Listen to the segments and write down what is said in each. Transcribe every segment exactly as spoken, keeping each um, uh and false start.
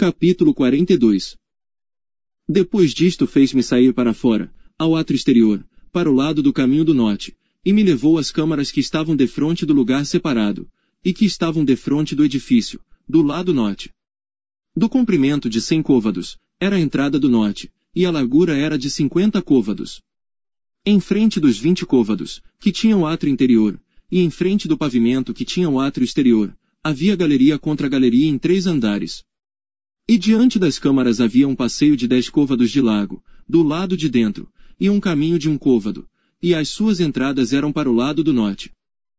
Capítulo quarenta e dois. Depois disto fez-me sair para fora, ao átrio exterior, para o lado do caminho do norte, e me levou às câmaras que estavam defronte do lugar separado, e que estavam defronte do edifício, do lado norte. Do comprimento de cem côvados, era a entrada do norte, e a largura era de cinquenta côvados. Em frente dos vinte côvados, que tinham o átrio interior, e em frente do pavimento que tinha o átrio exterior, havia galeria contra galeria em três andares. E diante das câmaras havia um passeio de dez côvados de largo, do lado de dentro, e um caminho de um côvado, e as suas entradas eram para o lado do norte.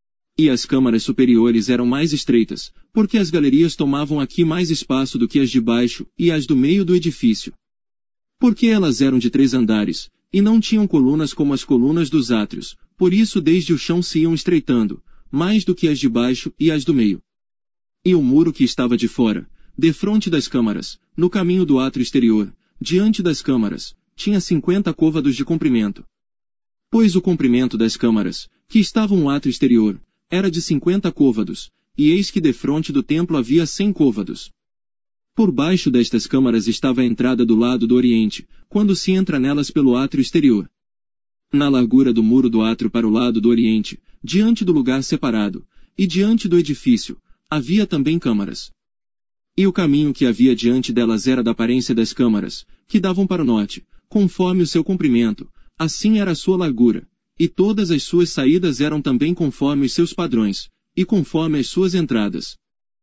E as câmaras superiores eram mais estreitas, porque as galerias tomavam aqui mais espaço do que as de baixo e as do meio do edifício. Porque elas eram de três andares, e não tinham colunas como as colunas dos átrios, por isso desde o chão se iam estreitando, mais do que as de baixo e as do meio. E o muro que estava de fora, defronte das câmaras, no caminho do átrio exterior, diante das câmaras, tinha cinquenta côvados de comprimento. Pois o comprimento das câmaras, que estavam no átrio exterior, era de cinquenta côvados, e eis que defronte do templo havia cem côvados. Por baixo destas câmaras estava a entrada do lado do oriente, quando se entra nelas pelo átrio exterior. Na largura do muro do átrio para o lado do oriente, diante do lugar separado, e diante do edifício, havia também câmaras. E o caminho que havia diante delas era da aparência das câmaras, que davam para o norte, conforme o seu comprimento, assim era a sua largura, e todas as suas saídas eram também conforme os seus padrões, e conforme as suas entradas.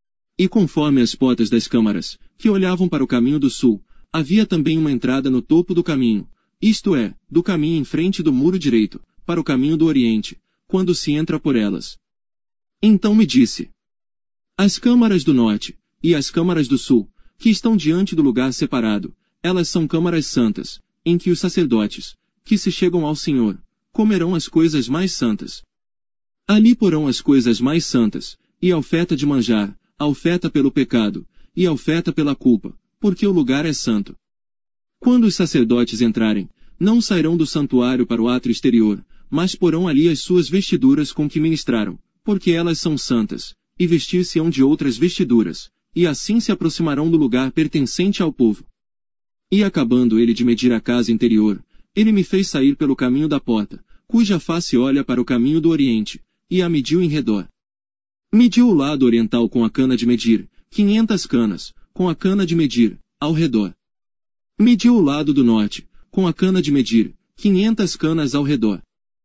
E conforme as portas das câmaras, que olhavam para o caminho do sul, havia também uma entrada no topo do caminho, isto é, do caminho em frente do muro direito, para o caminho do oriente, quando se entra por elas. Então me disse: as câmaras do norte, e as câmaras do sul, que estão diante do lugar separado, elas são câmaras santas, em que os sacerdotes, que se chegam ao Senhor, comerão as coisas mais santas. Ali porão as coisas mais santas, e a oferta de manjar, a oferta pelo pecado, e a oferta pela culpa, porque o lugar é santo. Quando os sacerdotes entrarem, não sairão do santuário para o átrio exterior, mas porão ali as suas vestiduras com que ministraram, porque elas são santas, e vestir-se-ão de outras vestiduras, e assim se aproximarão do lugar pertencente ao povo. E acabando ele de medir a casa interior, ele me fez sair pelo caminho da porta, cuja face olha para o caminho do oriente, e a mediu em redor. Mediu o lado oriental com a cana de medir, quinhentas canas, com a cana de medir, ao redor. Mediu o lado do norte, com a cana de medir, quinhentas canas ao redor.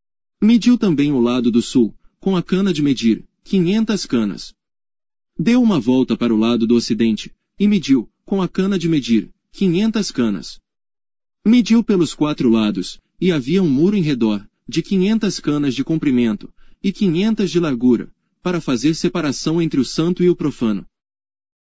Mediu também o lado do sul, com a cana de medir, quinhentas canas. Deu uma volta para o lado do ocidente, e mediu, com a cana de medir, quinhentas canas. Mediu pelos quatro lados, e havia um muro em redor, de quinhentas canas de comprimento, e quinhentas de largura, para fazer separação entre o santo e o profano.